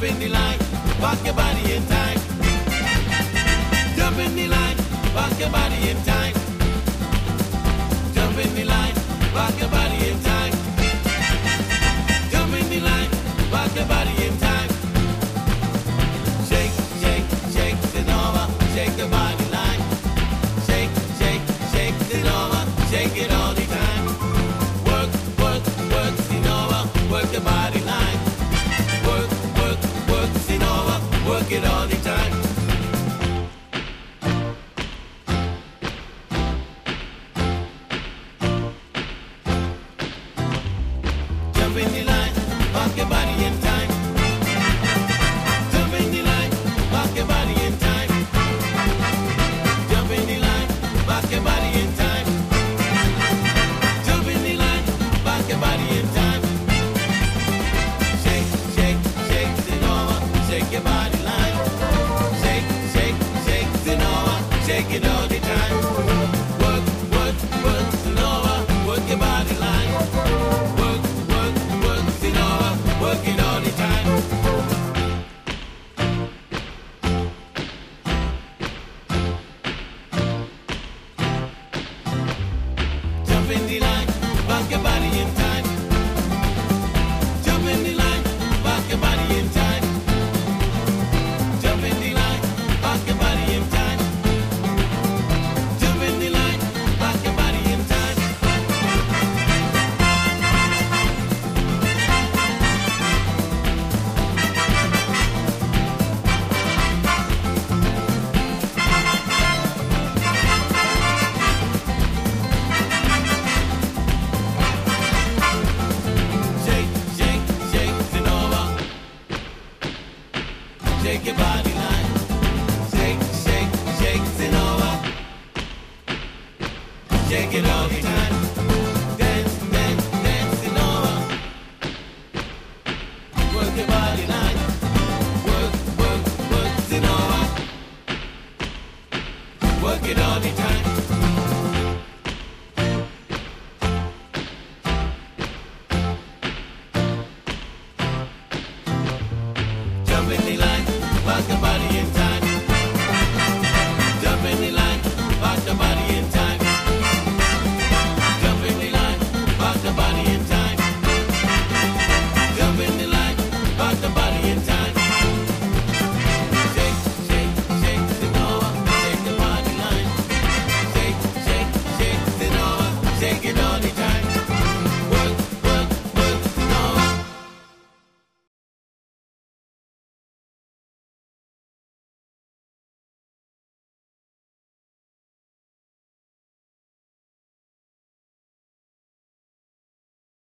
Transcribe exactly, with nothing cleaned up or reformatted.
in the line, rock your body in time. Jump in the line, rock your body in time. Jump in the line, rock your body in time. Jump in the line, rock your body in time. Shake, shake, shake, Sinova, shake the body line. Shake, shake, shake, Sinova, shake it all the time. Work, work, work, Sinova, work the body line. Work, work, work, Sinova, work it all the time. Jump in the line, rock your body in time. Jump in the line, rock your body in time. Jump in the line, rock your body in time. Jump in the line, rock your body in time. Shake, shake, shake, Sinova, shake your body line. Shake, shake, shake, Sinova, shake it all the time. Work, work, work, Sinova, work your body line. Work, work, work, Sinova, work it all the time. Jump in the line, rock your body in time. Jump in the line, rock your body in time. Jump in the line, rock your body in time. Jump in the line, rock your body in time. Shake, shake, shake, Sinova. Shake your body line. Shake, shake, shake, Sinova. Shake it all the time.